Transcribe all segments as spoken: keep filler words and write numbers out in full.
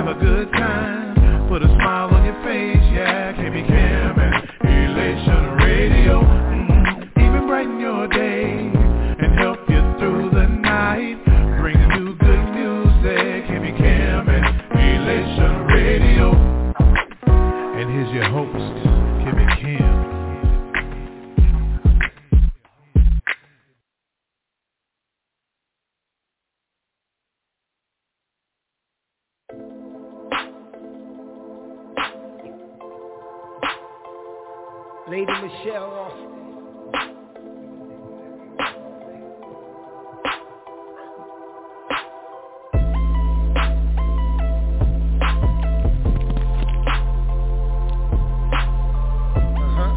have a good time, put a smile on your face, yeah. K B Cam and Elation Radio, mm-hmm. Even brighten your day and help you through the night. Bring you good music, K B Cam and Elation Radio. And here's your host, K B Cam. Lady Michelle Austin. Uh-huh.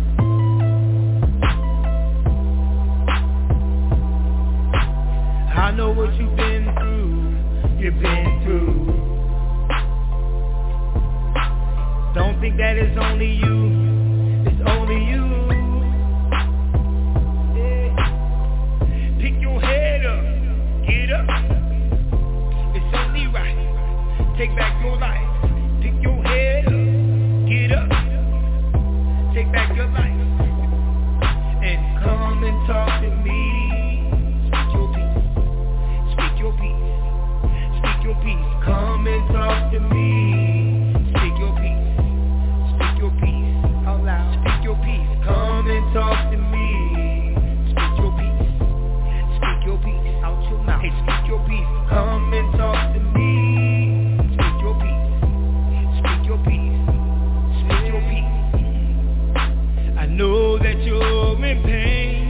I know what you've been through, you've been through. Don't think that it's only you. Only you, yeah. Pick your head up, get up. It's only right. Take back your life. Pick your head up, get up. Take back your life. And come and talk to me. Speak your peace. Speak your peace. Speak your peace. Come and talk to me. Speak your peace. Speak your peace. Out loud. Speak your peace. Come and talk to me. Speak your peace. Speak your peace. Out your mouth. Hey, speak your peace. Come and talk to me. Speak your peace. Speak your peace. Speak your peace. I know that you're in pain.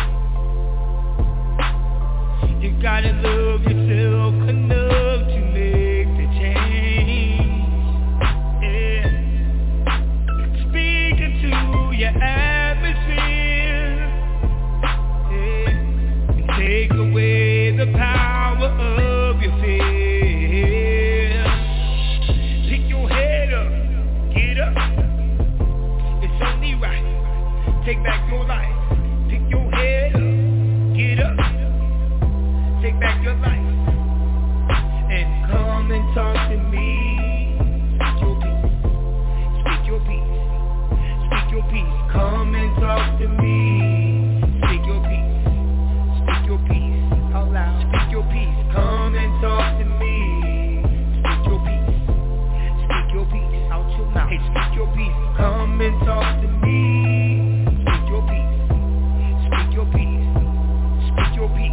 You gotta love yourself enough to make the change. Yeah. Speaking to your atmosphere, yeah. And take away the power of your fear. Pick your head up, get up. It's only right. Take back your life. Pick your head up, get up. Take back your life. And come and talk to me. Speak your peace. Speak your peace. Speak your peace. Come and talk to me. Speak your peace. Speak your peace. Out loud. Speak your peace. Come and talk to me. Speak your peace. Speak your peace. Out your mouth. Hey, speak your peace. Come and talk to me. Speak your peace. Speak your peace. Speak your peace.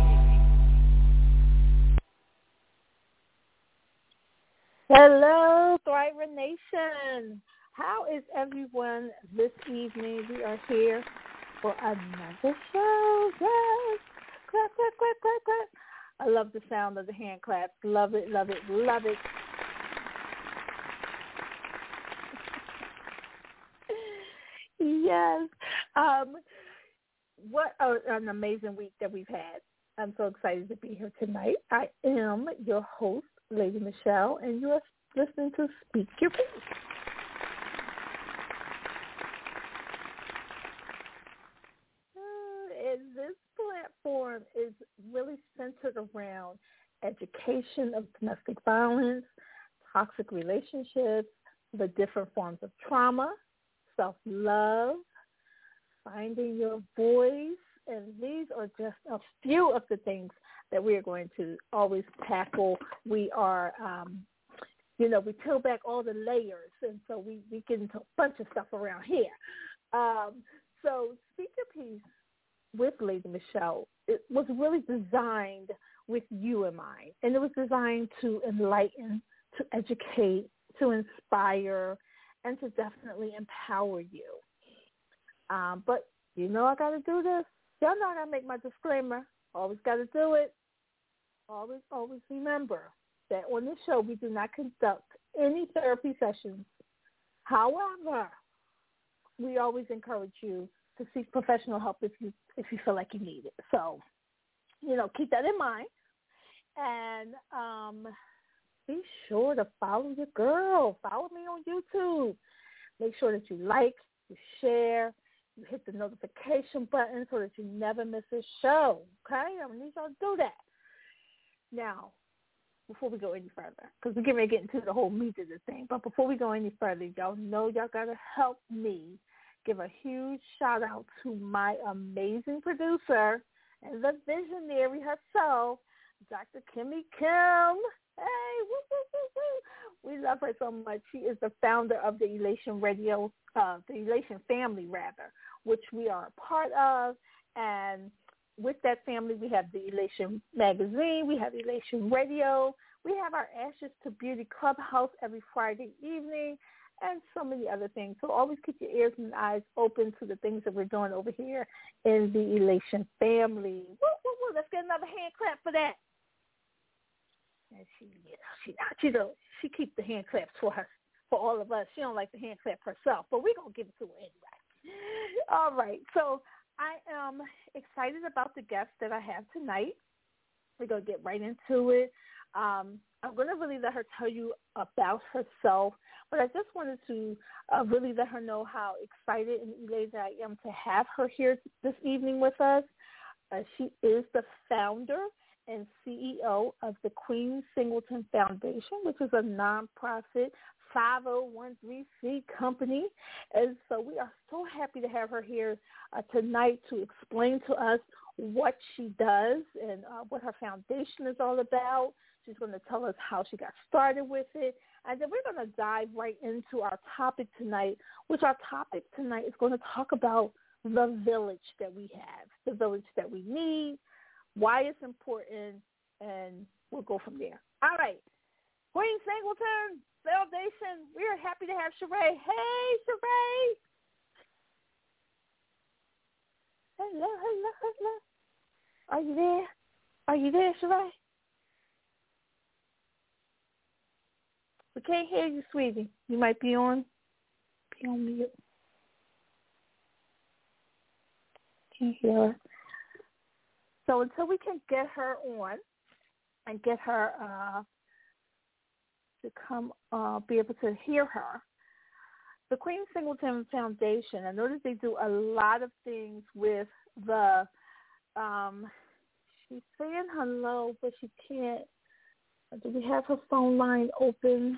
Hello, Thriver Nation. How is everyone this evening? We are here for another show. Yes. Clap, clap, clap, clap, clap. I love the sound of the hand claps. Love it, love it, love it. Yes. Um, what a, an amazing week that we've had. I'm so excited to be here tonight. I am your host, Lady Michelle, and you are listening to Speak Your Peace. And this platform is really centered around education of domestic violence, toxic relationships, the different forms of trauma, self-love, finding your voice, and these are just a few of the things that we are going to always tackle. We are, um, you know, we peel back all the layers, and so we, we get into a bunch of stuff around here. Um, so Speak Your Peace with Lady Michelle, it was really designed with you in mind, and it was designed to enlighten, to educate, to inspire, and to definitely empower you. Um, but you know I got to do this. Y'all know I got to make my disclaimer. Always got to do it. Always, always remember that on this show we do not conduct any therapy sessions. However, we always encourage you to seek professional help if you if you feel like you need it. So, you know, keep that in mind. And um, be sure to follow your girl. Follow me on YouTube. Make sure that you like, you share, you hit the notification button so that you never miss a show. Okay? I need y'all to do that. Now, before we go any further, because we're getting ready to get into the whole meat of the thing. But before we go any further, y'all know y'all got to help me give a huge shout-out to my amazing producer and the visionary herself, Doctor Kimmy Kim. Hey, woo, woo, woo, woo. We love her so much. She is the founder of the Elation Radio, uh, the Elation family, rather, which we are a part of. And with that family, we have the Elation Magazine, we have Elation Radio, we have our Ashes to Beauty Clubhouse every Friday evening, and so many other things. So always keep your ears and eyes open to the things that we're doing over here in the Elation family. Woo, woo, woo. Let's get another hand clap for that. And she, you know, she, she, don't, she keeps the hand claps for her, for all of us. She don't like the hand clap herself, but we're going to give it to her anyway. All right. So I am excited about the guest that I have tonight. We're going to get right into it. Um, I'm going to really let her tell you about herself, but I just wanted to uh, really let her know how excited and elated I am to have her here this evening with us. Uh, she is the founder and C E O of the Queen Singleton Foundation, which is a nonprofit five oh one c company. And so we are so happy to have her here uh, tonight to explain to us what she does and uh, what her foundation is all about. She's going to tell us how she got started with it. And then we're going to dive right into our topic tonight, which our topic tonight is going to talk about the village that we have, the village that we need, why it's important, and we'll go from there. All right. Queen Singleton Foundation, we are happy to have Sheree. Hey, Sheree. Hello, hello, hello. Are you there? Are you there, Sheree? We can't hear you, sweetie. You might be on, be on mute. Can't hear her. So until we can get her on and get her uh, to come uh, be able to hear her, the Queen Singleton Foundation, I know that they do a lot of things with the, um, she's saying hello, but she can't. Do we have her phone line open?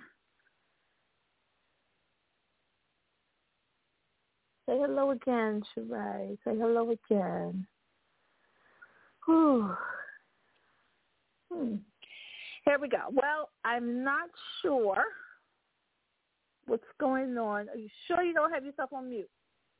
Say hello again, Sheree. Say hello again. Whew. Hmm. Here we go. Well, I'm not sure what's going on. Are you sure you don't have yourself on mute?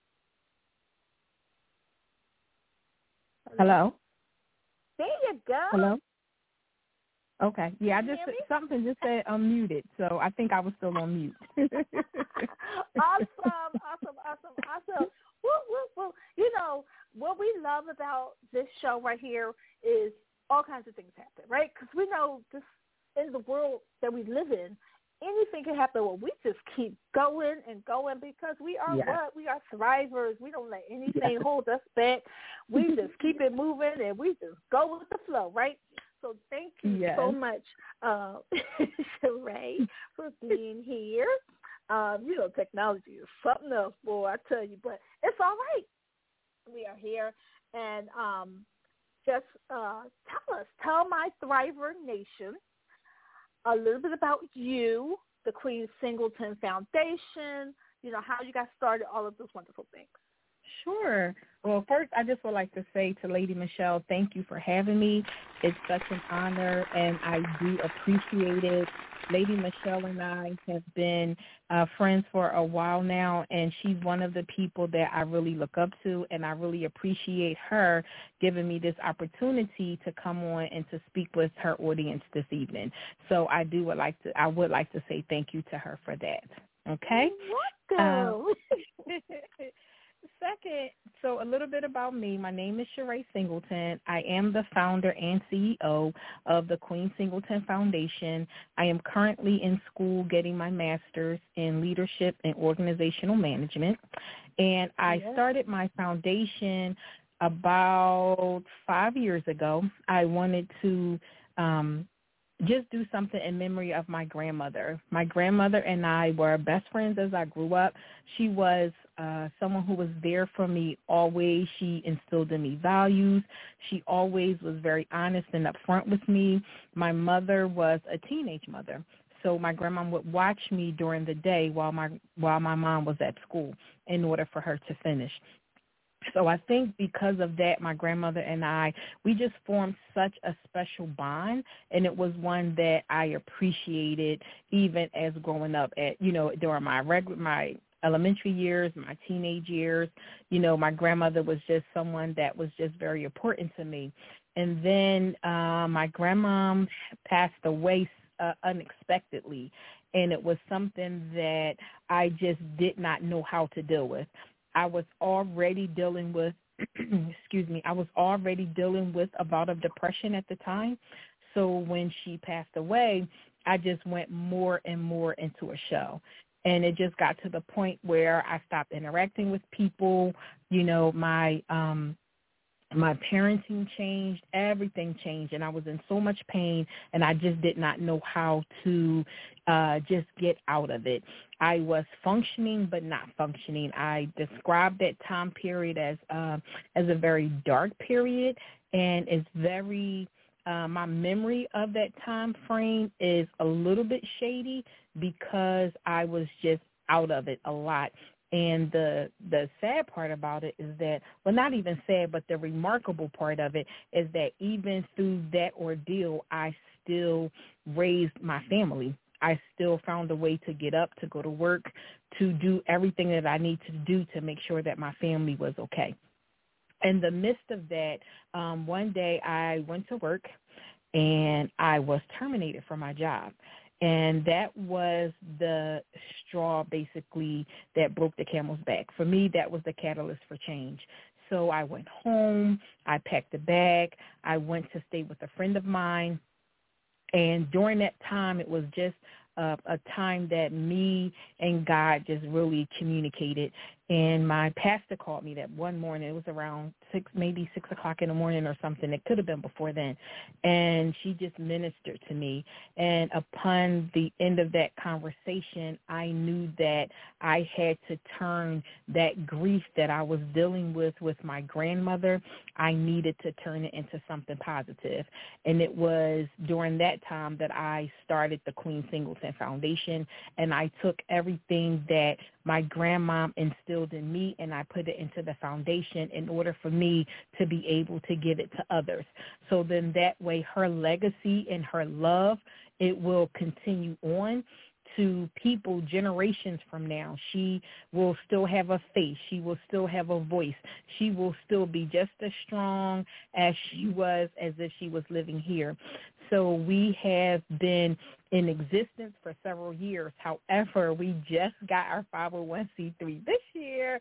Hello? Hello? There you go. Hello? Okay. Yeah, I just something just said unmuted, so I think I was still on mute. Awesome, awesome, awesome, awesome. Woo, woo, woo. You know, what we love about this show right here is all kinds of things happen, right? Because we know this in the world that we live in, anything can happen. Well, we just keep going and going because we are yeah. what? We are thrivers. We don't let anything yeah. hold us back. We just keep it moving and we just go with the flow, right? So thank you yes. so much, uh, Sheree, for being here. Um, you know, technology is something else, boy, I tell you, but it's all right. We are here. And um, just uh, tell us, tell my Thriver Nation a little bit about you, the Queen Singleton Foundation, you know, how you got started, all of those wonderful things. Sure. Well, first, I just would like to say to Lady Michelle, thank you for having me. It's such an honor, and I do appreciate it. Lady Michelle and I have been uh, friends for a while now, and she's one of the people that I really look up to, and I really appreciate her giving me this opportunity to come on and to speak with her audience this evening. So I do would like to, I would like to say thank you to her for that. Okay. Welcome. Um, Second, so a little bit about me. My name is Sheree Singleton. I am the founder and C E O of the Queen Singleton Foundation. I am currently in school getting my master's in leadership and organizational management. And I yeah. started my foundation about five years ago. I wanted to um, just do something in memory of my grandmother. My grandmother and I were best friends as I grew up. She was uh, someone who was there for me always. She instilled in me values. She always was very honest and upfront with me. My mother was a teenage mother. So my grandma would watch me during the day while my while my mom was at school in order for her to finish. So I think because of that, my grandmother and I, we just formed such a special bond, and it was one that I appreciated even as growing up at, you know, during my reg- my elementary years, my teenage years. You know, my grandmother was just someone that was just very important to me. And then uh, my grandma passed away uh, unexpectedly, and it was something that I just did not know how to deal with. I was already dealing with, excuse me, I was already dealing with a bout of depression at the time. So when she passed away, I just went more and more into a shell. And it just got to the point where I stopped interacting with people. You know, my um, my parenting changed, everything changed, and I was in so much pain, and I just did not know how to uh, just get out of it. I was functioning but not functioning. I described that time period as uh, as a very dark period, and it's very uh, my memory of that time frame is a little bit shady because I was just out of it a lot. And the the sad part about it is that, well, not even sad, but the remarkable part of it is that even through that ordeal, I still raised my family. I still found a way to get up, to go to work, to do everything that I need to do to make sure that my family was okay. In the midst of that, um, one day I went to work and I was terminated from my job. And that was the straw, basically, that broke the camel's back. For me, that was the catalyst for change. So I went home. I packed a bag. I went to stay with a friend of mine. And during that time, it was just uh, a time that me and God just really communicated. And my pastor called me that one morning. It was around six, maybe six o'clock in the morning or something. It could have been before then. And she just ministered to me. And upon the end of that conversation, I knew that I had to turn that grief that I was dealing with with my grandmother. I needed to turn it into something positive. And it was during that time that I started the Queen Singleton Foundation. And I took everything that my grandmom instilled in me, and I put it into the foundation in order for me to be able to give it to others. So then that way her legacy and her love, it will continue on to people generations from now. She will still have a face. She will still have a voice. She will still be just as strong as she was as if she was living here. So we have been in existence for several years. However, we just got our five oh one c three this year,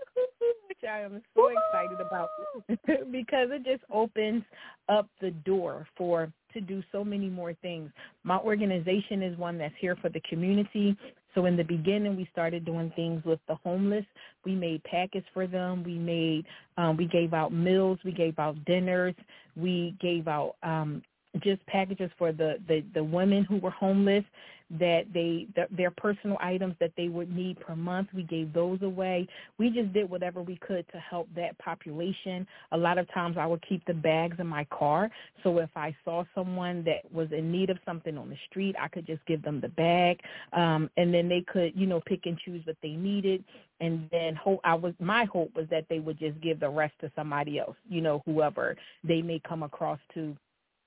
which I am so excited about because it just opens up the door for to do so many more things. My organization is one that's here for the community. So in the beginning, we started doing things with the homeless. We made packets for them. We made, um, we gave out meals. We gave out dinners. We gave out um, just packages for the, the, the women who were homeless, that they the, their personal items that they would need per month. We gave those away. We just did whatever we could to help that population. A lot of times I would keep the bags in my car. So if I saw someone that was in need of something on the street, I could just give them the bag. Um, and then they could, you know, pick and choose what they needed. And then hope, I was my hope was that they would just give the rest to somebody else, you know, whoever they may come across to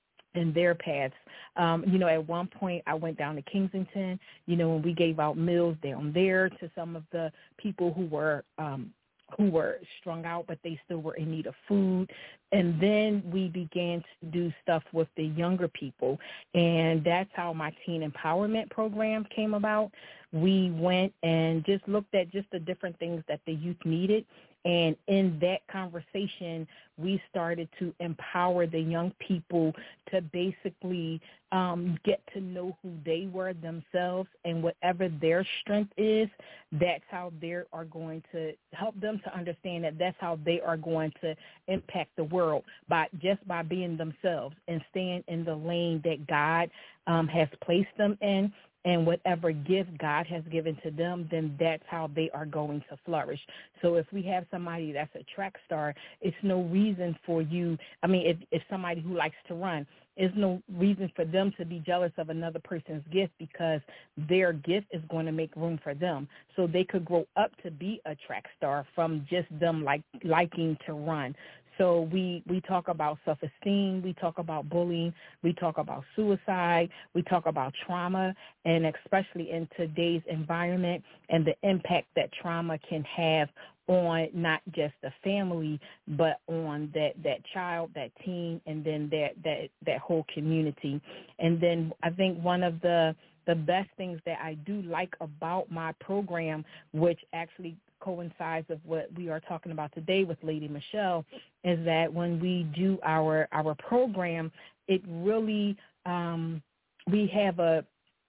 in their paths. Um, you know, at one point I went down to Kensington, you know, and we gave out meals down there to some of the people who were um, who were strung out, but they still were in need of food. And then we began to do stuff with the younger people. And that's how my teen empowerment program came about. We went and just looked at just the different things that the youth needed. And in that conversation, we started to empower the young people to basically um, get to know who they were themselves, and whatever their strength is, that's how they are going to help them to understand that that's how they are going to impact the world, by just by being themselves and staying in the lane that God um, has placed them in. And whatever gift God has given to them, then that's how they are going to flourish. So if we have somebody that's a track star, it's no reason for you. I mean, if, if somebody who likes to run, there's no reason for them to be jealous of another person's gift, because their gift is going to make room for them. So they could grow up to be a track star from just them like liking to run. So we, we talk about self-esteem, we talk about bullying, we talk about suicide, we talk about trauma, and especially in today's environment and the impact that trauma can have on not just the family, but on that, that child, that teen, and then that, that, that whole community. And then I think one of the the best things that I do like about my program, which actually coincides with what we are talking about today with Lady Michelle, is that when we do our our program, it really um, we have a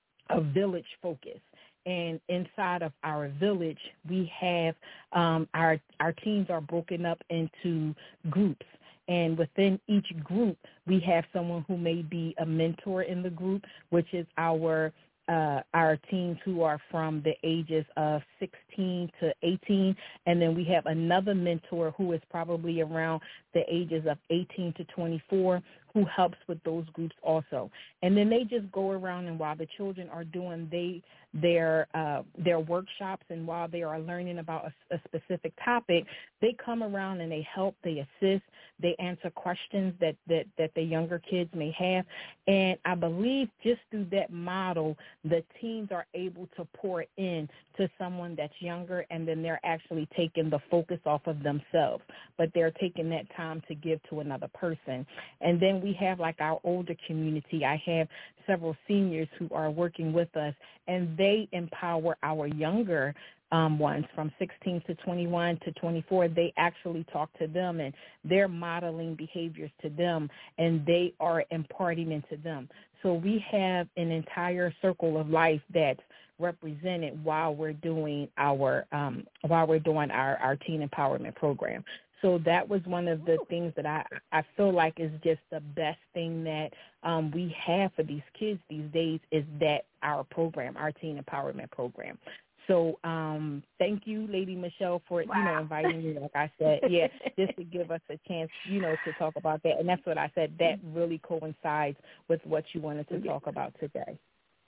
a village focus. And inside of our village, we have um, our our teams are broken up into groups. And within each group, we have someone who may be a mentor in the group, which is our uh, our teens who are from the ages of sixteen to eighteen. And then we have another mentor who is probably around the ages of eighteen to twenty-four, who helps with those groups also. And then they just go around, and while the children are doing they their uh, their workshops, and while they are learning about a, a specific topic, they come around and they help, they assist, they answer questions that, that, that the younger kids may have. And I believe just through that model, the teens are able to pour in to someone that's younger, and then they're actually taking the focus off of themselves, but they're taking that time to give to another person. And then we have like our older community. I have several seniors who are working with us, and they empower our younger um, ones from sixteen to twenty-one to twenty-four. They actually talk to them, and they're modeling behaviors to them, and they are imparting into them. So we have an entire circle of life that's represented while we're doing our um, while we're doing our, our teen empowerment program. So that was one of the things that I, I feel like is just the best thing that um, we have for these kids these days, is that our program, our teen empowerment program. So um, thank you, Lady Michelle, for, wow. you know, inviting me, like I said, yeah, just to give us a chance, you know, to talk about that. And that's what I said, that really coincides with what you wanted to talk about today.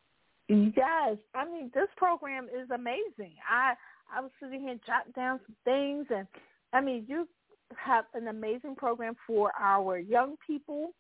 Yes. I mean, this program is amazing. I, I was sitting here jotting down some things, and, I mean, you have an amazing program for our young people.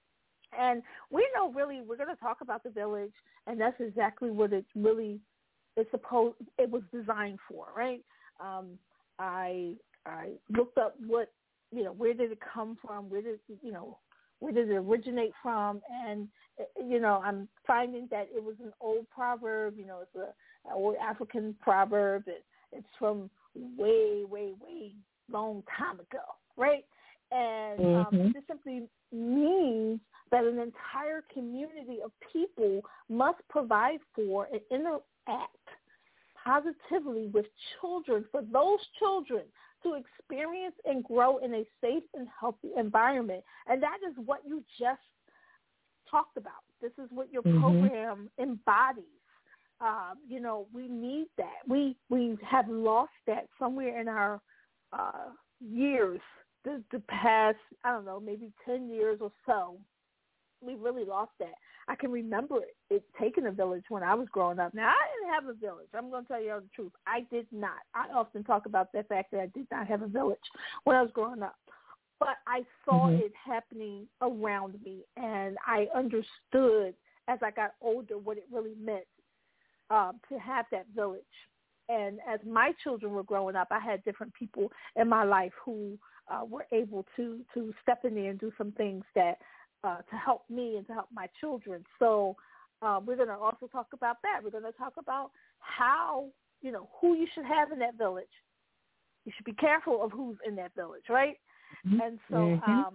And we know really we're going to talk about the village, and that's exactly what it's really it's supposed it was designed for, right? Um, I I looked up what you know where did it come from, where did you know where did it originate from, and you know I'm finding that it was an old proverb. You know, it's a an old African proverb. It, it's from way way way long time ago, right? And mm-hmm. um, this simply means that an entire community of people must provide for and interact positively with children, for those children to experience and grow in a safe and healthy environment. And that is what you just talked about. This is what your mm-hmm. program embodies. Uh, you know, we need that. We we have lost that somewhere in our uh, years, the, the past, I don't know, maybe ten years or so. We really lost that. I can remember it, it taking a village when I was growing up. Now, I didn't have a village. I'm going to tell you the truth. I did not. I often talk about the fact that I did not have a village when I was growing up. But I saw mm-hmm. it happening around me, and I understood as I got older what it really meant um, to have that village. And as my children were growing up, I had different people in my life who uh, were able to, to step in there and do some things that Uh, to help me and to help my children. So uh, we're going to also talk about that. We're going to talk about how, you know, who you should have in that village. you should be careful of who's in that village, right? Mm-hmm. And so, mm-hmm. um,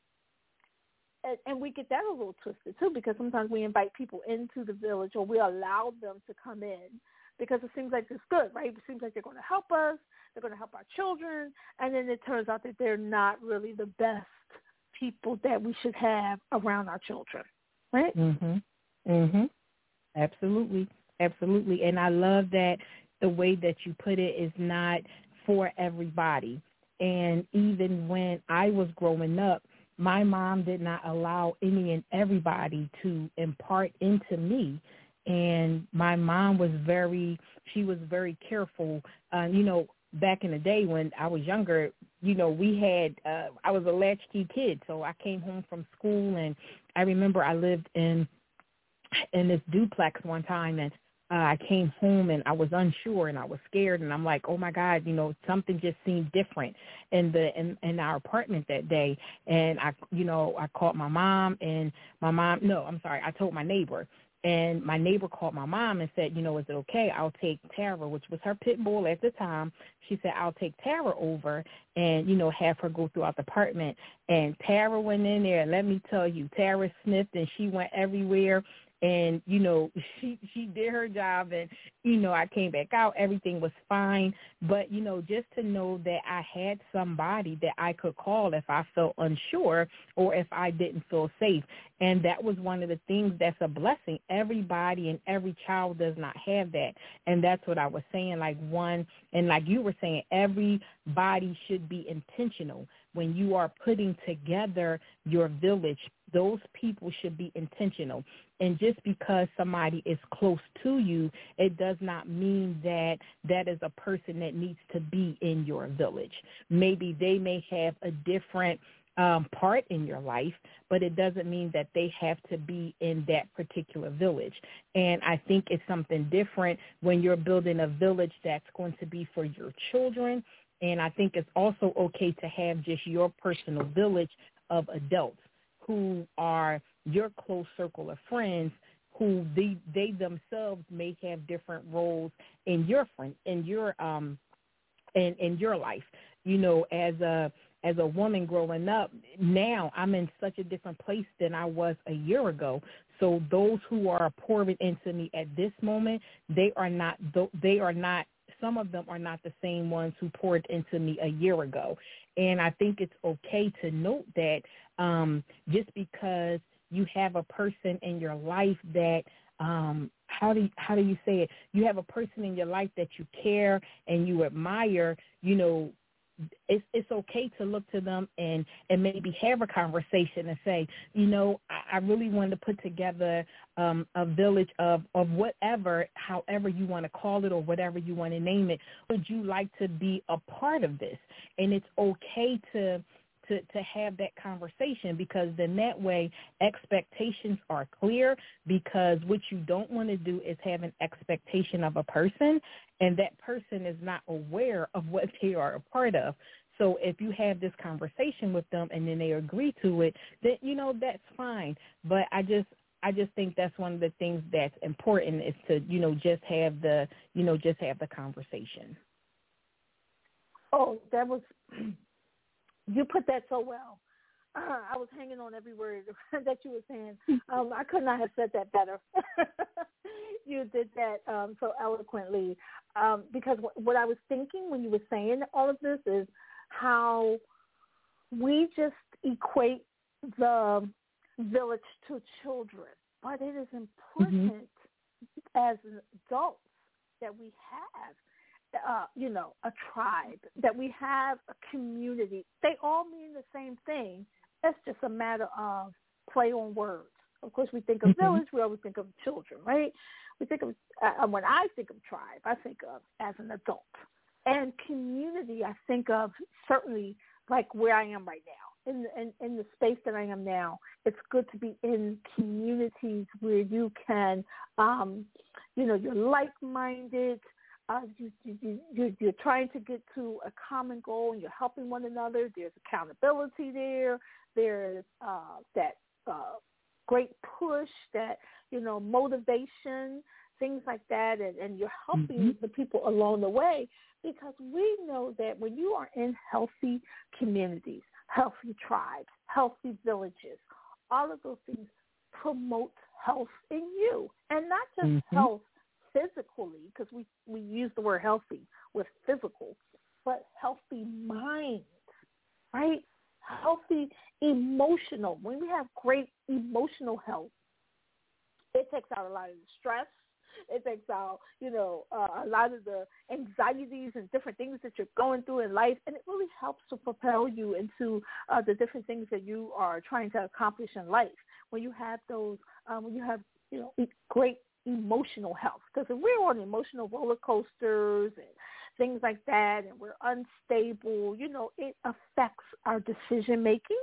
and, and we get that a little twisted too, because sometimes we invite people into the village, or we allow them to come in because it seems like it's good, right? It seems like they're going to help us, they're going to help our children, and then it turns out that they're not really the best people that we should have around our children, right? Mhm. Mhm. Absolutely. Absolutely. And I love that the way that you put it is not for everybody. And even when I was growing up, my mom did not allow any and everybody to impart into me. And my mom was very, she was very careful. Uh, you know, back in the day when I was younger, you know, we had, uh, I was a latchkey kid. So I came home from school, and I remember I lived in, in this duplex one time, and uh, I came home and I was unsure and I was scared, and I'm like, oh my God, you know, something just seemed different in the in, in our apartment that day. And I, you know, I called my mom, and my mom, no, I'm sorry, I told my neighbor. And my neighbor called my mom and said, you know, is it okay? I'll take Tara, which was her pit bull at the time. She said, I'll take Tara over and, you know, have her go throughout the apartment. And Tara went in there, and let me tell you, Tara sniffed and she went everywhere. And, you know, she she did her job, and, you know, I came back out. Everything was fine. But, you know, just to know that I had somebody that I could call if I felt unsure or if I didn't feel safe. And that was one of the things that's a blessing. Everybody and every child does not have that. And that's what I was saying, like one, and like you were saying, everybody should be intentional. When you are putting together your village, those people should be intentional. And just because somebody is close to you, it does not mean that that is a person that needs to be in your village. Maybe they may have a different um, part in your life, but it doesn't mean that they have to be in that particular village. And I think it's something different when you're building a village that's going to be for your children. And I think it's also okay to have just your personal village of adults who are your close circle of friends, who they, they themselves may have different roles in your friend, in your um in, in your life. You know, as a as a woman growing up, now I'm in such a different place than I was a year ago. So those who are pouring into me at this moment, they are not they are not some of them are not the same ones who poured into me a year ago. And I think it's okay to note that um, just because you have a person in your life that, um, how do you, how do you say it? You have a person in your life that you care and you admire, you know, it's it's okay to look to them and, and maybe have a conversation and say, you know, I, I really wanted to put together um, a village of, of whatever, however you want to call it or whatever you want to name it. Would you like to be a part of this? And it's okay to to, to have that conversation, because then that way expectations are clear, because what you don't want to do is have an expectation of a person and that person is not aware of what they are a part of. So if you have this conversation with them and then they agree to it, then, you know, that's fine. But I just, I just think that's one of the things that's important is to, you know, just have the, you know, just have the conversation. Oh, that was, you put that so well. Uh, I was hanging on every word that you were saying. Um, I could not have said that better. You did that um, so eloquently, um, because w- what I was thinking when you were saying all of this is how we just equate the village to children, but it is important mm-hmm. as adults that we have Uh, you know, a tribe, that we have a community. They all mean the same thing. It's just a matter of play on words. Of course, we think of mm-hmm. village, we always think of children, right? We think of, uh, when I think of tribe, I think of as an adult. And community, I think of certainly like where I am right now, in, in, in the space that I am now. It's good to be in communities where you can, um, you know, you're like-minded, Uh, you, you, you, you're trying to get to a common goal and you're helping one another. There's accountability there. There's uh, that uh, great push, that, you know, motivation things like that, and, and you're helping mm-hmm. the people along the way, because we know that when you are in healthy communities, healthy tribes, healthy villages, all of those things promote health in you, and not just mm-hmm. health physically, because we, we use the word healthy with physical, but healthy minds, right? Healthy emotional. When we have great emotional health, it takes out a lot of the stress. It takes out, you know, uh, a lot of the anxieties and different things that you're going through in life, and it really helps to propel you into uh, the different things that you are trying to accomplish in life. When you have those, um, when you have, you know, great emotional health, because if we're on emotional roller coasters and things like that, and we're unstable, you know, it affects our decision making.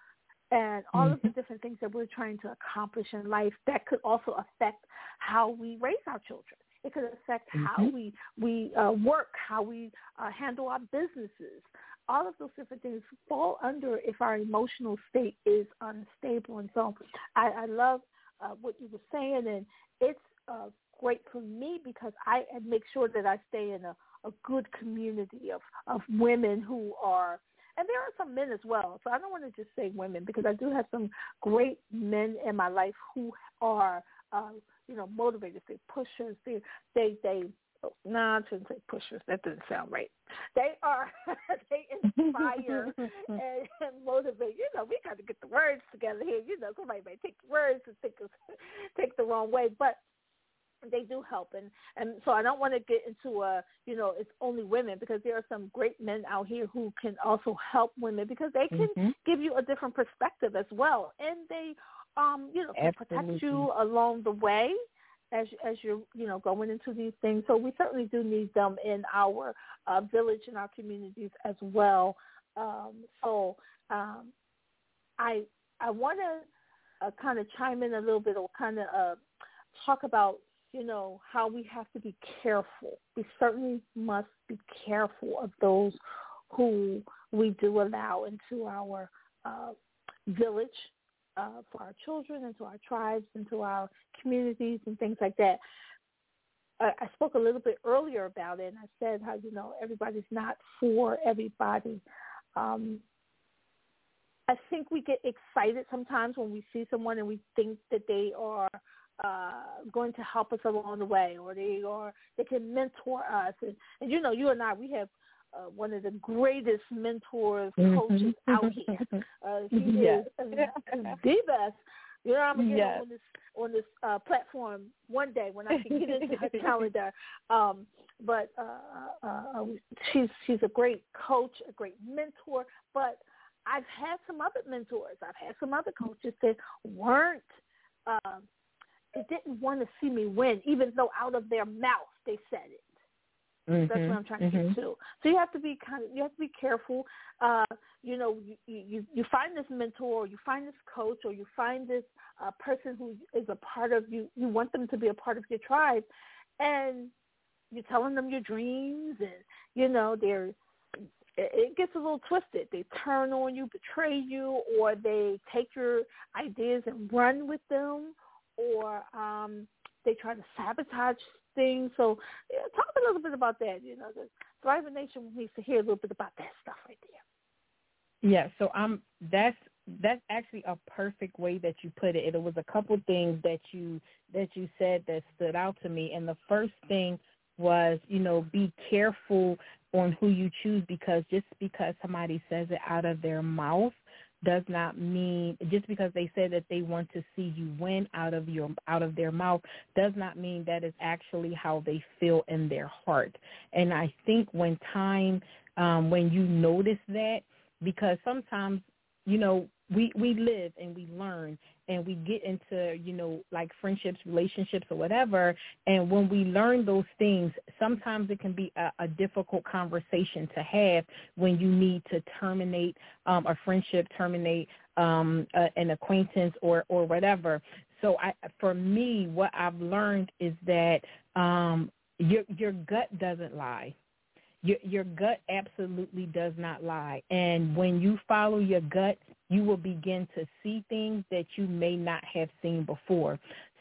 And all mm-hmm. of the different things that we're trying to accomplish in life, that could also affect how we raise our children. It could affect mm-hmm. how we, we uh, work, how we uh, handle our businesses. All of those different things fall under if our emotional state is unstable. And so I, I love uh, what you were saying, and it's uh, great for me because I make sure that I stay in a, a good community of, of women who are, and there are some men as well. So I don't want to just say women, because I do have some great men in my life who are, uh, you know, motivators. They're pushers. They, they, they. Oh, no, I shouldn't say pushers. That doesn't sound right. They are. They inspire and, and motivate. You know, we got to get the words together here. You know, somebody may take the words and take us, take the wrong way, but they do help. And, and so I don't want to get into a, you know, it's only women, because there are some great men out here who can also help women, because they can mm-hmm. give you a different perspective as well. And they, um, you know, can Absolutely. protect you along the way as, as you're, you know, going into these things. So we certainly do need them in our uh, village and our communities as well. Um, so um, I, I want to uh, kind of chime in a little bit, or kind of uh, talk about, you know, how we have to be careful. We certainly must be careful of those who we do allow into our uh, village uh, for our children, into our tribes, into our communities and things like that. I, I spoke a little bit earlier about it, and I said how, you know, everybody's not for everybody. Um, I think we get excited sometimes when we see someone and we think that they are Uh, going to help us along the way, or they are they can mentor us. And, and you know, you and I, we have uh, one of the greatest mentors, coaches mm-hmm. out here. Uh, he yes. is uh, the best. You know, I'm gonna get yes. on this on this uh, platform one day when I can get into her calendar. Um, but uh, uh, she's she's a great coach, a great mentor. But I've had some other mentors. I've had some other coaches that weren't. Uh, They didn't want to see me win, even though out of their mouth they said it. Mm-hmm. That's what I'm trying to mm-hmm. get to. So you have to be kind of, you have to be careful. Uh, you know, you, you you find this mentor, or you find this coach, or you find this uh, person who is a part of you. You want them to be a part of your tribe, and you're telling them your dreams, and you know they're. It gets a little twisted. They turn on you, betray you, or they take your ideas and run with them, or um, they try to sabotage things. So yeah, talk a little bit about that. You know, the Thriving Nation needs to hear a little bit about that stuff right there. Yeah, so I'm that's that's actually a perfect way that you put it. It was a couple things that you that you said that stood out to me. And the first thing was, you know, be careful on who you choose, because just because somebody says it out of their mouth does not mean, just because they say that they want to see you win out of your out of their mouth does not mean that is actually how they feel in their heart. And I think when time, um, when you notice that, because sometimes, you know, we, we live and we learn and we get into, you know, like friendships, relationships or whatever. And when we learn those things, sometimes it can be a, a difficult conversation to have when you need to terminate um, a friendship, terminate um, a, an acquaintance or, or whatever. So I, for me, what I've learned is that um, your your gut doesn't lie. Your, your gut absolutely does not lie. And when you follow your gut, you will begin to see things that you may not have seen before.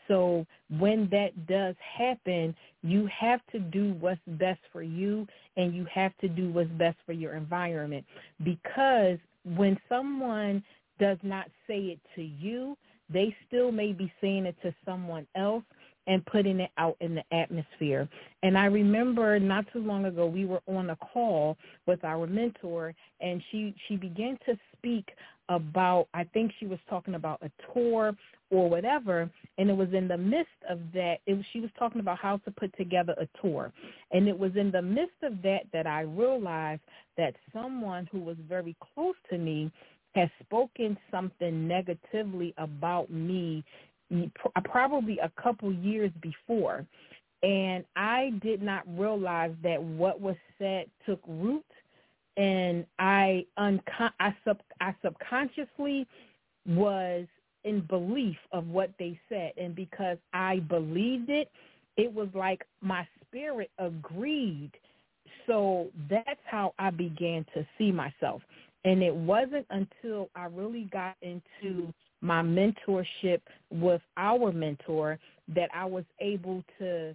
So when that does happen, you have to do what's best for you, and you have to do what's best for your environment. Because when someone does not say it to you, they still may be saying it to someone else and putting it out in the atmosphere. And I remember not too long ago, we were on a call with our mentor, and she, she began to speak about, I think she was talking about a tour or whatever, and it was in the midst of that, it was, she was talking about how to put together a tour. And it was in the midst of that that I realized that someone who was very close to me has spoken something negatively about me probably a couple years before. And I did not realize that what was said took root, and I, uncon- I, sub- I subconsciously was in belief of what they said. And because I believed it, it was like my spirit agreed. So that's how I began to see myself. And it wasn't until I really got into my mentorship with our mentor that I was able to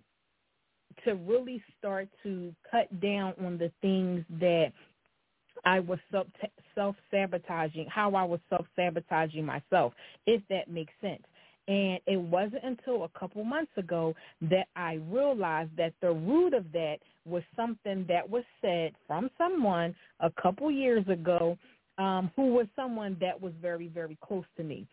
to really start to cut down on the things that I was self-sabotaging, how I was self-sabotaging myself, if that makes sense. And it wasn't until a couple months ago that I realized that the root of that was something that was said from someone a couple years ago um, who was someone that was very, very close to me.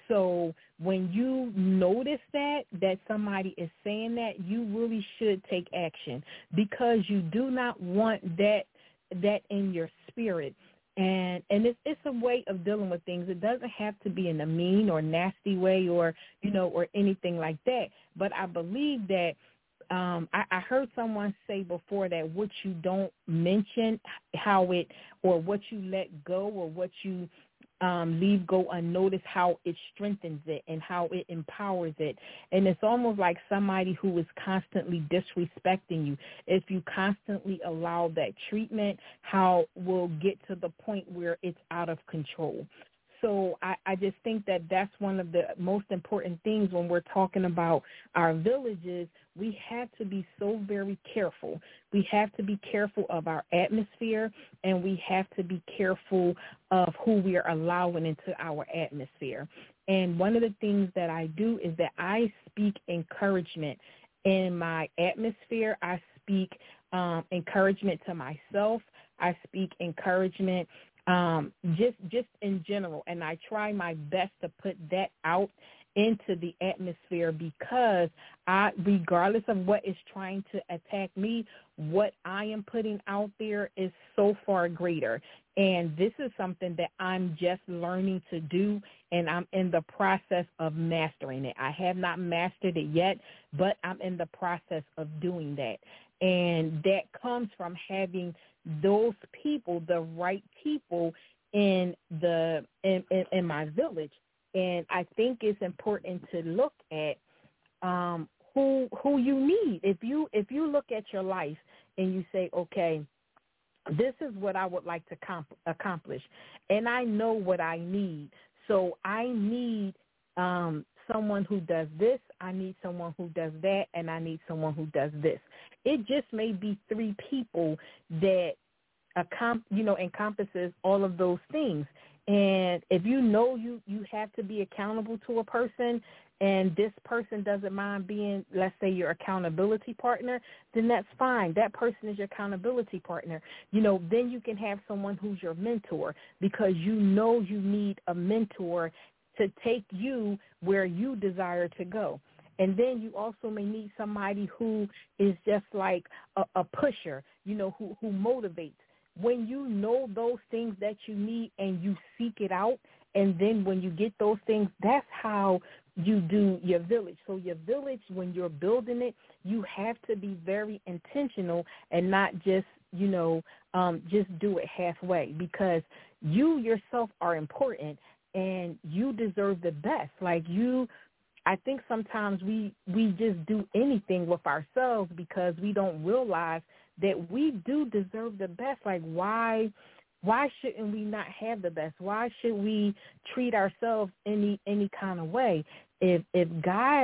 So when you notice that, that somebody is saying that, you really should take action, because you do not want that that in your spirit. And and it's, it's a way of dealing with things. It doesn't have to be in a mean or nasty way or, you know, or anything like that. But I believe that um, I, I heard someone say before that what you don't mention, how it, or what you let go, or what you um, leave go unnoticed, how it strengthens it and how it empowers it. And it's almost like somebody who is constantly disrespecting you. If you constantly allow that treatment, how we'll get to the point where it's out of control. So I, I just think that that's one of the most important things when we're talking about our villages. We have to be so very careful. We have to be careful of our atmosphere, and we have to be careful of who we are allowing into our atmosphere. And one of the things that I do is that I speak encouragement in my atmosphere. I speak um, encouragement to myself. I speak encouragement Um, just just in general, and I try my best to put that out into the atmosphere, because I, regardless of what is trying to attack me, what I am putting out there is so far greater. And this is something that I'm just learning to do, and I'm in the process of mastering it. I have not mastered it yet, but I'm in the process of doing that. And that comes from having those people, the right people in the in, in, in my village. And I think it's important to look at um, who who you need. If you if you look at your life and you say, okay, this is what I would like to comp- accomplish, and I know what I need. So I need um, someone who does this, I need someone who does that, and I need someone who does this. It just may be three people that, accom- you know, encompasses all of those things. And if you know you, you have to be accountable to a person, and this person doesn't mind being, let's say, your accountability partner, then that's fine. That person is your accountability partner. You know, then you can have someone who's your mentor, because you know you need a mentor to take you where you desire to go. And then you also may need somebody who is just like a, a pusher, you know, who, who motivates. When you know those things that you need and you seek it out, and then when you get those things, that's how you do your village. So your village, when you're building it, you have to be very intentional and not just, you know, um, just do it halfway, because you yourself are important and you deserve the best. Like you, I think sometimes we, we just do anything with ourselves because we don't realize that we do deserve the best. Like why why shouldn't we not have the best? Why should we treat ourselves any any kind of way? If if God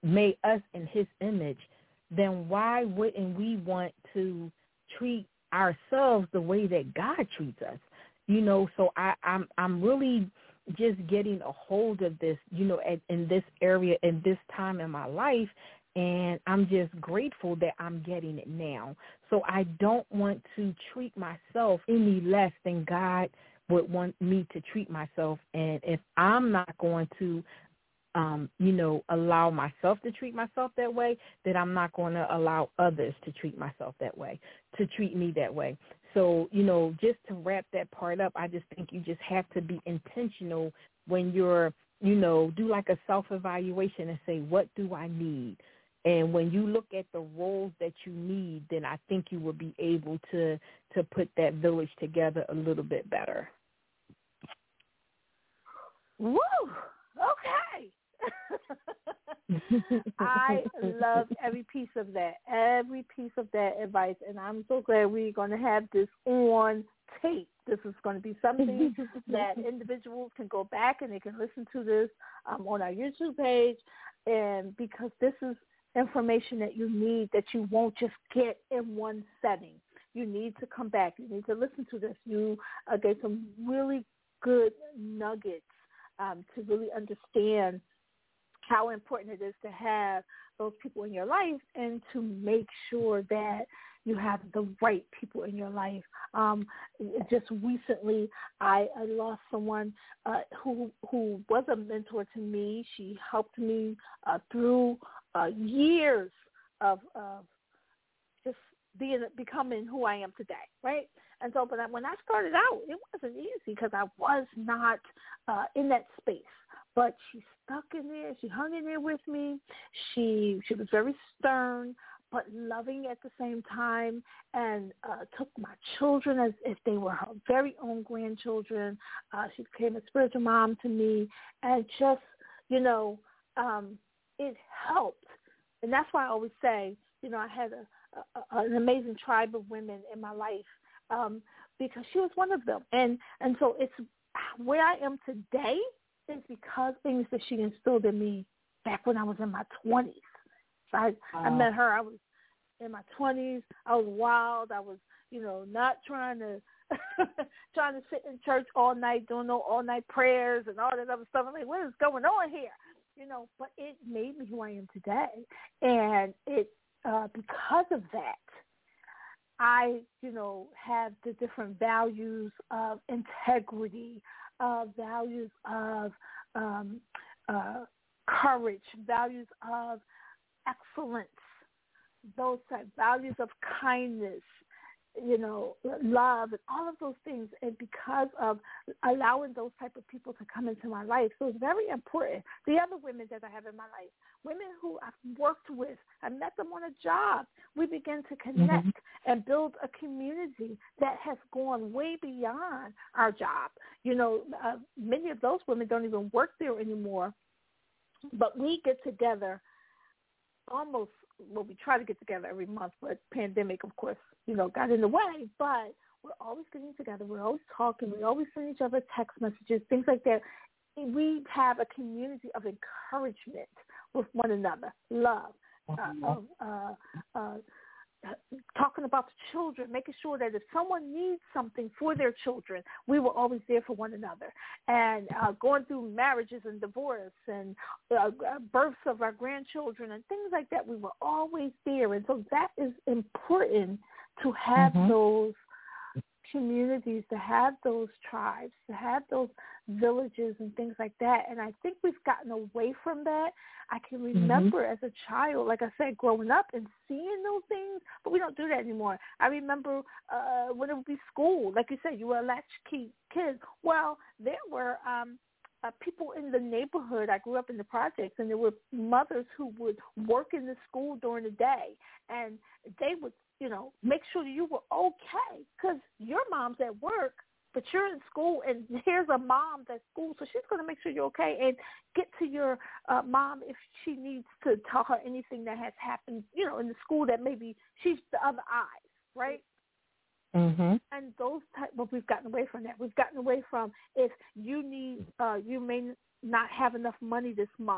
made us in his image, then why wouldn't we want to treat ourselves the way that God treats us? You know, so I, I'm I'm really just getting a hold of this, you know, at, in this area, in this time in my life, and I'm just grateful that I'm getting it now. So I don't want to treat myself any less than God would want me to treat myself. And if I'm not going to, um, you know, allow myself to treat myself that way, then I'm not going to allow others to treat myself that way, to treat me that way. So, you know, just to wrap that part up, I just think you just have to be intentional when you're, you know, do like a self-evaluation and say, what do I need? And when you look at the roles that you need, then I think you will be able to, to put that village together a little bit better. Woo! Okay. I love every piece of that, every piece of that advice, and I'm so glad we're going to have this on tape. This is going to be something that individuals can go back and they can listen to this um, on our YouTube page, and because this is information that you need that you won't just get in one setting. You need to come back. You need to listen to this. You uh, get some really good nuggets um, to really understand how important it is to have those people in your life and to make sure that you have the right people in your life. Um, just recently, I, I lost someone uh, who who was a mentor to me. She helped me uh, through uh, years of, of just being becoming who I am today, right? And so, but when I started out, it wasn't easy because I was not uh, in that space. But she stuck in there. She hung in there with me. She she was very stern, but loving at the same time, and uh, took my children as if they were her very own grandchildren. Uh, she became a spiritual mom to me, and just, you know, um, it helped. And that's why I always say, you know, I had a, a, an amazing tribe of women in my life um, because she was one of them. And, and so it's where I am today. It's because things that she instilled in me back when I was in my twenties. So I, wow. I met her. I was in my twenties. I was wild. I was, you know, not trying to trying to sit in church all night, doing no all night prayers and all that other stuff. I'm like, what is going on here? You know, but it made me who I am today, and it uh, because of that, I, you know, have the different values of integrity. Uh, values of um, uh, courage, values of excellence, those type values of kindness, you know, love, and all of those things. And because of allowing those type of people to come into my life, so it's very important. The other women that I have in my life, women who I've worked with, I met them on a job. We began to connect mm-hmm. and build a community that has gone way beyond our job. You know, uh, many of those women don't even work there anymore, but we get together almost, well, we try to get together every month, but pandemic, of course, you know, got in the way, but we're always getting together. We're always talking. We always send each other text messages, things like that. We have a community of encouragement with one another, love, uh, of, uh, uh, talking about the children, making sure that if someone needs something for their children, we were always there for one another. And uh, going through marriages and divorce and uh, births of our grandchildren and things like that, we were always there. And so that is important to have mm-hmm. those communities, to have those tribes, to have those villages and things like that. And I think we've gotten away from that. I can remember mm-hmm. as a child, like I said, growing up and seeing those things, but we don't do that anymore. I remember uh, when it would be school, like you said, you were a latchkey kid. Well, there were um, uh, people in the neighborhood. I grew up in the projects, and there were mothers who would work in the school during the day, and they would, you know, make sure that you were okay because your mom's at work, but you're in school, and here's a mom that's school, so she's going to make sure you're okay and get to your uh, mom if she needs to tell her anything that has happened, you know, in the school that maybe she's the other eyes, right? Mm-hmm. And those type, well, we've gotten away from that. We've gotten away from if you need, uh, you may not have enough money this month,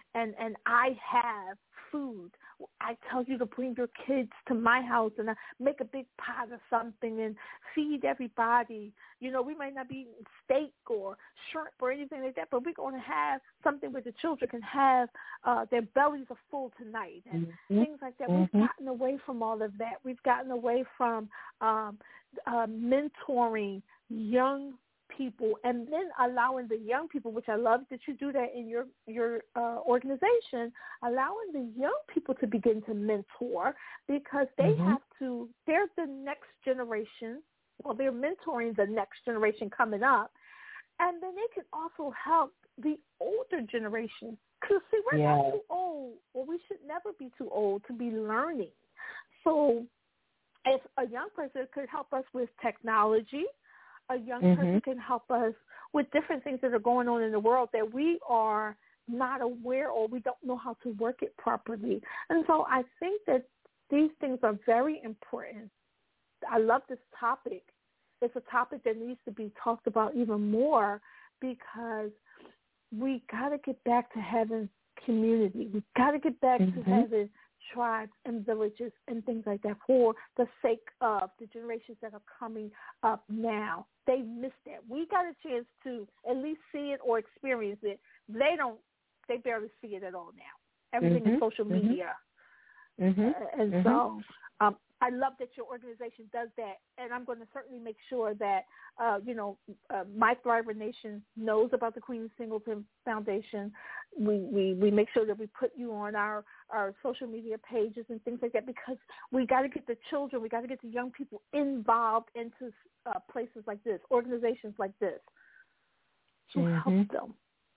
and, and I have food. I tell you to bring your kids to my house and I make a big pot of something and feed everybody. You know, we might not be eating steak or shrimp or anything like that, but we're going to have something where the children can have uh, their bellies are full tonight and mm-hmm. things like that. Mm-hmm. We've gotten away from all of that. We've gotten away from um, uh, mentoring young people and then allowing the young people, which I love that you do that in your your uh, organization, allowing the young people to begin to mentor because they mm-hmm. have to, they're the next generation, well, they're mentoring the next generation coming up, and then they can also help the older generation. Because, see, we're yeah. not too old, or we should never be too old to be learning. So if a young person could help us with technology, a young mm-hmm. person can help us with different things that are going on in the world that we are not aware or we don't know how to work it properly. And so I think that these things are very important. I love this topic. It's a topic that needs to be talked about even more because we got to get back to having community. We got to get back mm-hmm. to having tribes and villages and things like that for the sake of the generations that are coming up now. They missed that. We got a chance to at least see it or experience it. They don't, they barely see it at all now. Everything mm-hmm. is social media. Mm-hmm. Uh, and mm-hmm. so um, I love that your organization does that, and I'm going to certainly make sure that, uh, you know, uh, My Thriver Nation knows about the Queen Singleton Foundation. We, we, we make sure that we put you on our, our social media pages and things like that because we got to get the children, we got to get the young people involved into uh, places like this, organizations like this to mm-hmm. help them.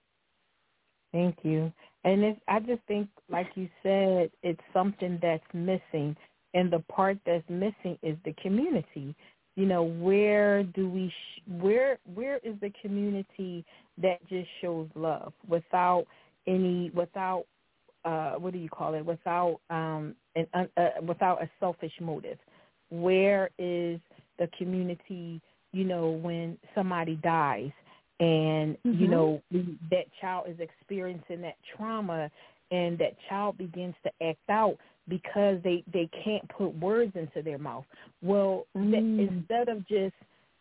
Thank you. And it's, I just think, like you said, it's something that's missing. And the part that's missing is the community. You know, where do we, sh- where where is the community that just shows love without any, without, uh, what do you call it, without um, an, uh, without a selfish motive? Where is the community, you know, when somebody dies and, mm-hmm. you know, that child is experiencing that trauma and that child begins to act out because they, they can't put words into their mouth. Well, mm. th- instead of just,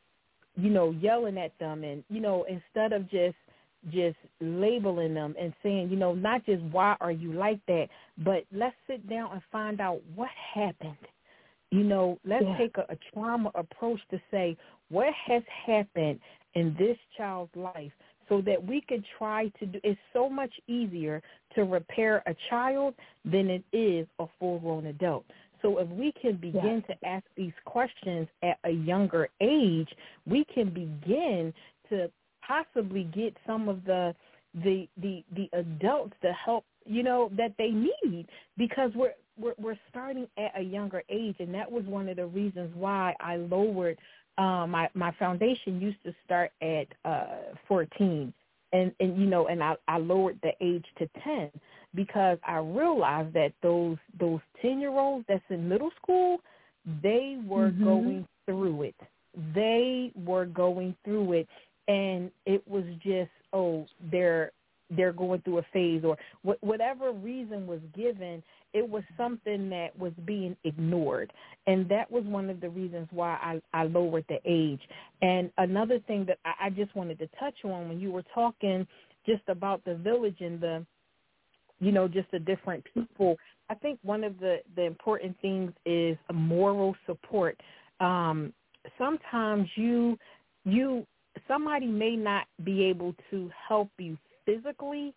you know, yelling at them and, you know, instead of just just labeling them and saying, you know, not just why are you like that, but let's sit down and find out what happened. You know, let's yeah. take a, a trauma approach to say what has happened in this child's life so that we could try to do, it's so much easier to repair a child than it is a full-grown adult. So if we can begin yeah. to ask these questions at a younger age, we can begin to possibly get some of the the the, the adults to help, you know, that they need because we're, we're we're starting at a younger age, and that was one of the reasons why I lowered um, my my foundation used to start at uh, fourteen. And, and, you know, and I, I lowered the age to ten because I realized that those those ten-year-olds that's in middle school, they were mm-hmm. going through it. They were going through it, and it was just, oh, they're they're going through a phase or wh- whatever reason was given, it was something that was being ignored. And that was one of the reasons why I, I lowered the age. And another thing that I, I just wanted to touch on when you were talking just about the village and the, you know, just the different people, I think one of the, the important things is a moral support. Um, sometimes you, you, somebody may not be able to help you physically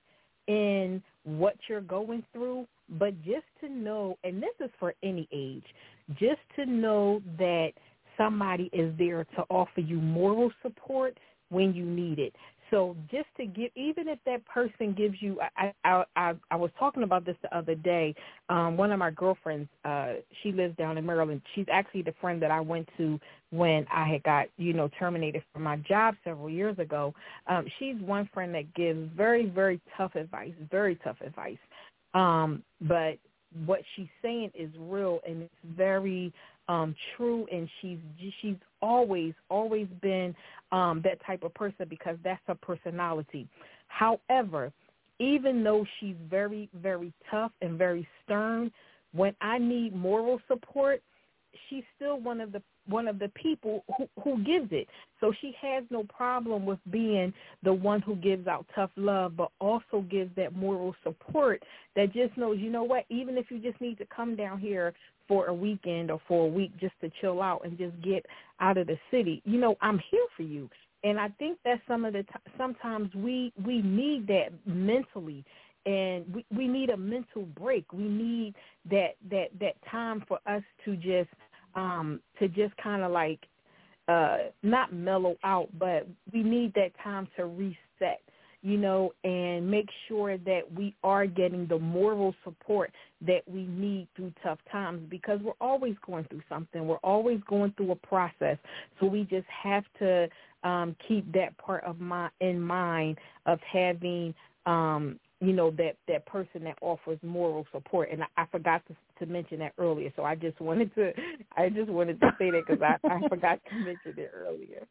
in what you're going through, but just to know, and this is for any age, just to know that somebody is there to offer you moral support when you need it. So just to give, even if that person gives you, I I, I, I was talking about this the other day. Um, one of my girlfriends, uh, she lives down in Maryland. She's actually the friend that I went to when I had got, you know, terminated from my job several years ago. Um, she's one friend that gives very, very tough advice, very tough advice. Um, but what she's saying is real and it's very um, true, and she's she's always, always been um, that type of person because that's her personality. However, even though she's very, very tough and very stern, when I need moral support, she's still one of the one of the people who, who gives it. So she has no problem with being the one who gives out tough love, but also gives that moral support that just knows, you know what, even if you just need to come down here for a weekend or for a week just to chill out and just get out of the city, you know, I'm here for you. And I think that some of the t- sometimes we, we need that mentally, and we, we need a mental break. We need that that that time for us to just um, to just kind of like uh, not mellow out, but we need that time to reset, you know, and make sure that we are getting the moral support that we need through tough times, because we're always going through something. We're always going through a process. So we just have to um, keep that part of my in mind of having, um, you know, that, that person that offers moral support. And I, I forgot to, to mention that earlier. So I just wanted to, I just wanted to say that because I, I forgot to mention it earlier.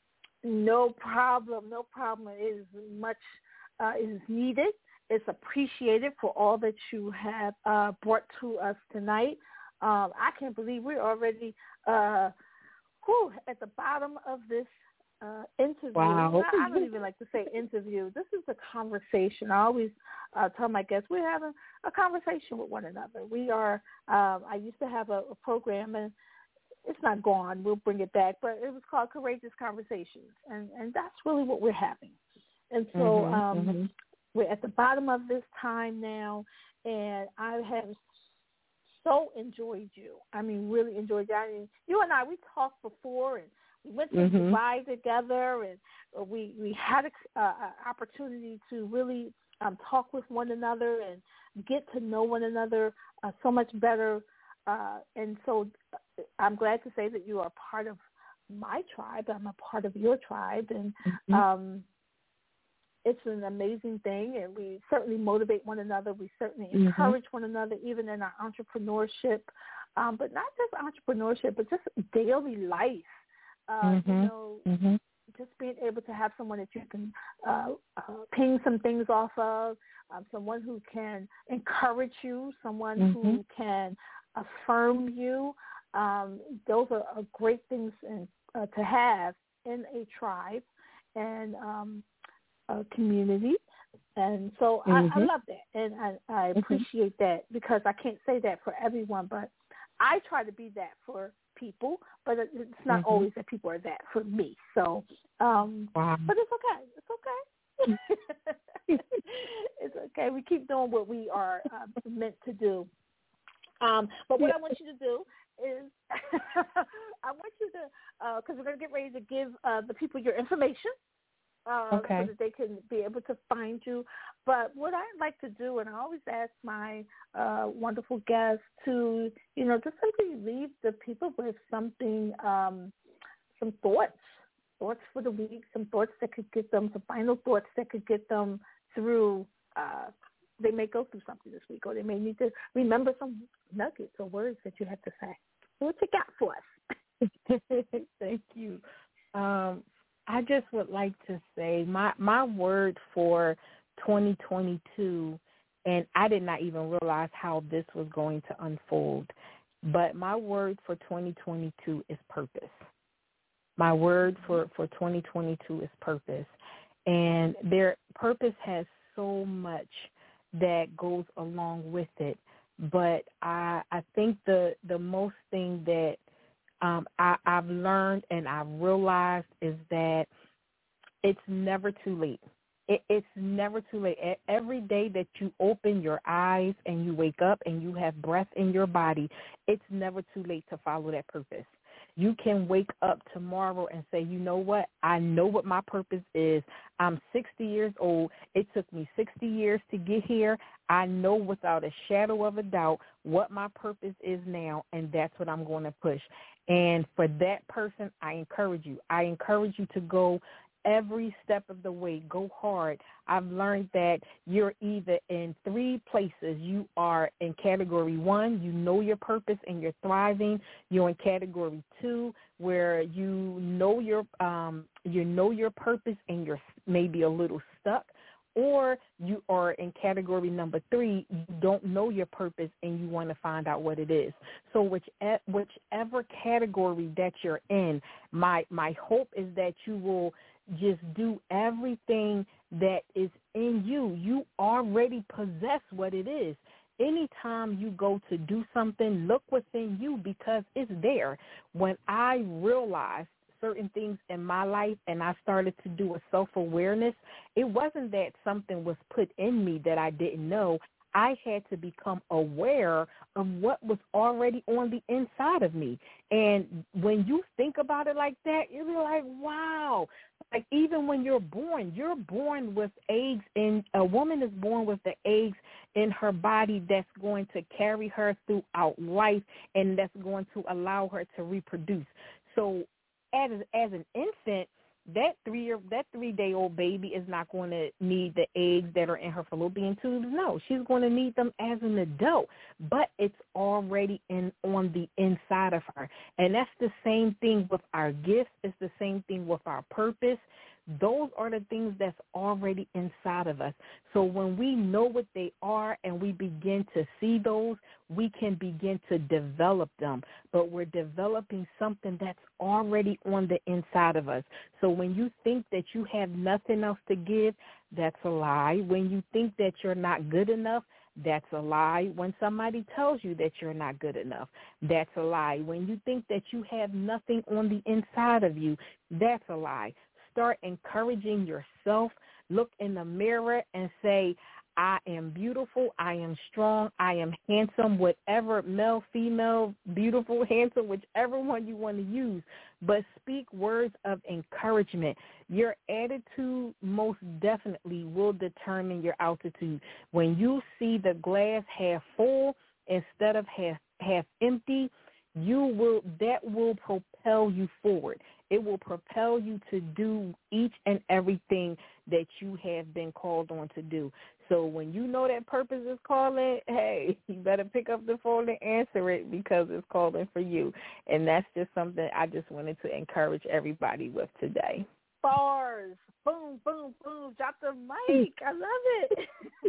No problem. No problem. It is much, uh, it is needed. It's appreciated for all that you have uh, brought to us tonight. Um, I can't believe we're already uh, whew, at the bottom of this uh, interview. Wow. I, I don't even like to say interview. This is a conversation. I always uh, tell my guests we're having a conversation with one another. We are, um, I used to have a, a program, and it's not gone. We'll bring it back, but it was called Courageous Conversations, and, and that's really what we're having. And so mm-hmm, um, mm-hmm. we're at the bottom of this time now, and I have so enjoyed you. I mean, really enjoyed you. I mean, you and I, we talked before, and we went to mm-hmm. Dubai together, and we, we had an uh, opportunity to really um, talk with one another and get to know one another uh, so much better. Uh, and so I'm glad to say that you are part of my tribe. I'm a part of your tribe. And mm-hmm. um, it's an amazing thing. And we certainly motivate one another. We certainly mm-hmm. encourage one another, even in our entrepreneurship. Um, but not just entrepreneurship, but just daily life. Uh, mm-hmm. You know, mm-hmm. just being able to have someone that you can uh, uh, ping some things off of, um, someone who can encourage you, someone mm-hmm. who can affirm you. Um, those are, are great things in, uh, to have in a tribe and um, a community. And so mm-hmm. I, I love that, and I, I appreciate mm-hmm. that, because I can't say that for everyone, but I try to be that for people, but it's not mm-hmm. always that people are that for me. So, um, wow. but it's okay. It's okay. It's okay. We keep doing what we are uh, meant to do. Um, but what I want you to do is I want you to, because uh, we're going to get ready to give uh, the people your information uh, okay. so that they can be able to find you. But what I like to do, and I always ask my uh, wonderful guests to, you know, just simply leave the people with something, um, some thoughts, thoughts for the week, some thoughts that could get them, some final thoughts that could get them through uh they may go through something this week, or they may need to remember some nuggets or words that you have to say. What you got for us? Thank you. Um, I just would like to say my, my word for twenty twenty-two, and I did not even realize how this was going to unfold, but my word for twenty twenty-two is purpose. My word for, for twenty twenty-two is purpose. And their purpose has so much that goes along with it. But I I think the, the most thing that um, I, I've learned and I've realized is that it's never too late. It, it's never too late. Every day that you open your eyes and you wake up and you have breath in your body, it's never too late to follow that purpose. You can wake up tomorrow and say, you know what, I know what my purpose is. I'm sixty years old. It took me sixty years to get here. I know without a shadow of a doubt what my purpose is now, and that's what I'm going to push. And for that person, I encourage you. I encourage you to go every step of the way. Go hard. I've learned that you're either in three places. You are in category one, you know your purpose and you're thriving. You're in category two, where you know your um, you know your purpose and you're maybe a little stuck. or you are in category number three, you don't know your purpose and you want to find out what it is. So which, whichever category that you're in, my my hope is that you will just do everything that is in you. You already possess what it is. Anytime you go to do something, look within you because it's there. When I realized certain things in my life and I started to do a self-awareness, it wasn't that something was put in me that I didn't know. I had to become aware of what was already on the inside of me. And when you think about it like that, you'll be like, wow. Like even when you're born, you're born with eggs, and a woman is born with the eggs in her body that's going to carry her throughout life and that's going to allow her to reproduce. So as as an infant, that three year that three day old baby is not going to need the eggs that are in her fallopian tubes. No, she's going to need them as an adult, but it's already in on the inside of her. And that's the same thing with our gifts. It's the same thing with our purpose. Those are the things that's already inside of us. So when we know what they are and we begin to see those, we can begin to develop them. But we're developing something that's already on the inside of us. So when you think that you have nothing else to give, that's a lie. When you think that you're not good enough, that's a lie. When somebody tells you that you're not good enough, that's a lie. When you think that you have nothing on the inside of you, that's a lie. Start encouraging yourself. Look in the mirror and say, I am beautiful, I am strong, I am handsome, whatever, male, female, beautiful, handsome, whichever one you want to use. But speak words of encouragement. Your attitude most definitely will determine your altitude. When you see the glass half full instead of half, half empty, you will that will propel you forward. It will propel you to do each and everything that you have been called on to do. So when you know that purpose is calling, hey, you better pick up the phone and answer it because it's calling for you. And that's just something I just wanted to encourage everybody with today. Bars. Boom, boom, boom. Drop the mic. I love it.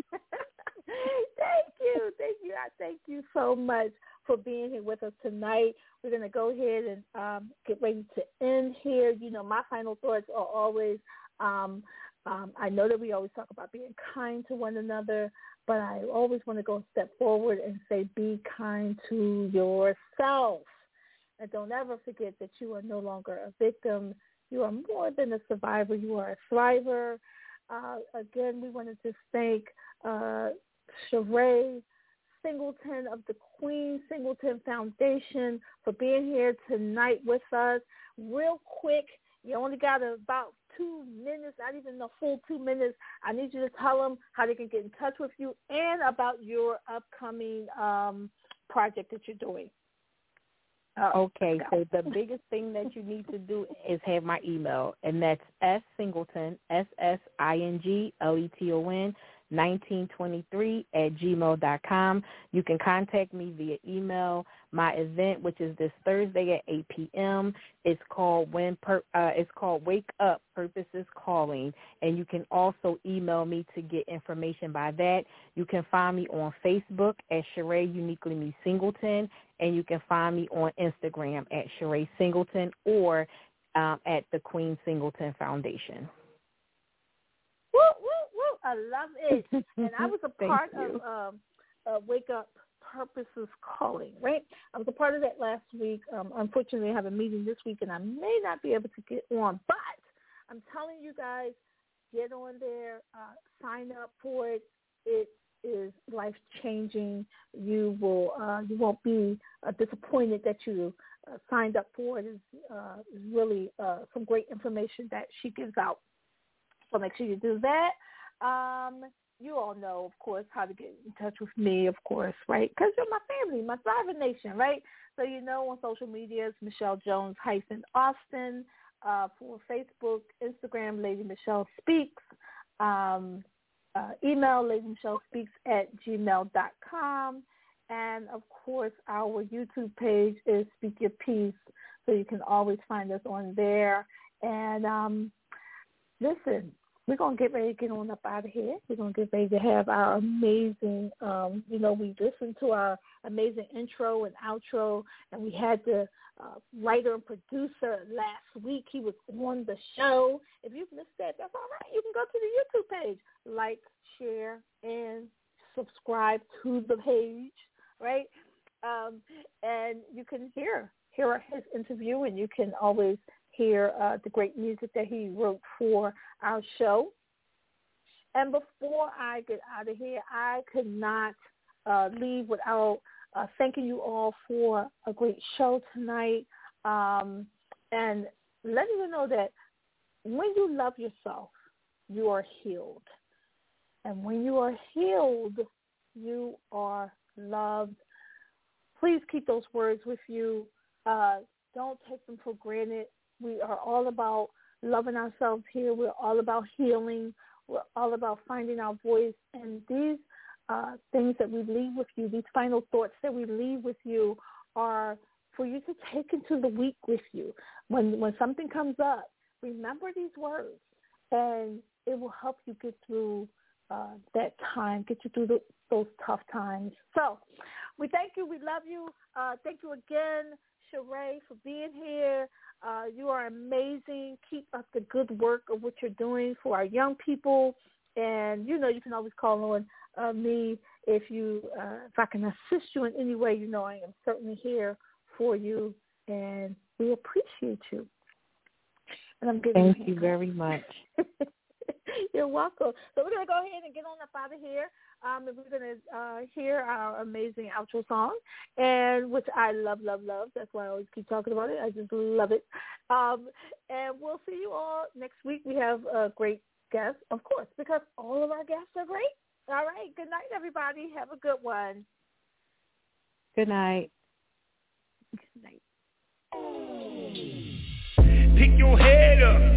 Thank you. Thank you. I thank you so much for being here with us tonight. We're going to go ahead and um, get ready to end here. You know, my final thoughts are always, um, um, I know that we always talk about being kind to one another, but I always want to go a step forward and say be kind to yourself. And don't ever forget that you are no longer a victim. You are more than a survivor. You are a thriver. Uh, again, we want to just thank uh, Sheree Singleton of the Queen Singleton Foundation for being here tonight with us. Real quick, you only got about two minutes, not even a full two minutes. I need you to tell them how they can get in touch with you and about your upcoming um, project that you're doing. Oh, okay, so the biggest thing that you need to do is have my email, and that's S Singleton, S S I N G L E T O N, nineteen twenty-three at gmail dot com. You can contact me via email. My event, which is this Thursday at eight p.m., it's called when per, uh, it's called Wake Up, Purpose is Calling, and you can also email me to get information by that. You can find me on Facebook at Sheree Uniquely Me Singleton, and you can find me on Instagram at Sheree Singleton or um, at the Queen Singleton Foundation. Woo, woo, woo. I love it. And I was a part of um, uh, Wake Up, Purpose is Calling, right? I was a part of that last week. Um, unfortunately, I have a meeting this week, and I may not be able to get on. But I'm telling you guys, get on there, uh, sign up for it. It is life-changing. You will, uh, you won't be uh, disappointed that you uh, signed up for it. It's uh, really uh, some great information that she gives out. So make sure you do that. Um, you all know, of course, how to get in touch with me, of course, right? Because you're my family, my Thriving Nation, right? So you know on social media, it's Michelle Jones hyphen Austin. Uh, for Facebook, Instagram, Lady Michelle Speaks. Um, uh, email Lady Michelle Speaks at gmail dot com. And, of course, our YouTube page is Speak Your Peace. So you can always find us on there. And um, listen, we're going to get ready to get on up out of here. We're going to get ready to have our amazing, um, you know, we listened to our amazing intro and outro, and we had the uh, writer and producer last week. He was on the show. If you've missed that, that's all right. You can go to the YouTube page, like, share, and subscribe to the page, right? Um, and you can hear, hear his interview, and you can always hear uh, the great music that he wrote for our show. And before I get out of here, I could not uh, leave without uh, thanking you all for a great show tonight, um, and letting you know that when you love yourself, you are healed. And when you are healed, you are loved. Please keep those words with you. Uh, don't take them for granted. We are all about loving ourselves here. We're all about healing. We're all about finding our voice. And these uh, things that we leave with you, these final thoughts that we leave with you are for you to take into the week with you. When when something comes up, remember these words, and it will help you get through uh, that time, get you through the, those tough times. So we thank you. We love you. Uh, thank you again, Sheree, for being here. Uh, you are amazing. Keep up the good work of what you're doing for our young people. And, you know, you can always call on uh, me if you, uh, if I can assist you in any way. You know, I am certainly here for you, and we appreciate you. And I'm giving Thank you, you very much. You're welcome. So we're going to go ahead and get on up out of here. Um, and we're going to uh, hear our amazing outro song, and which I love, love, love. That's why I always keep talking about it. I just love it. Um, and we'll see you all next week. We have a great guest, of course, because all of our guests are great. All right. Good night, everybody. Have a good one. Good night. Good night. Pick your head up.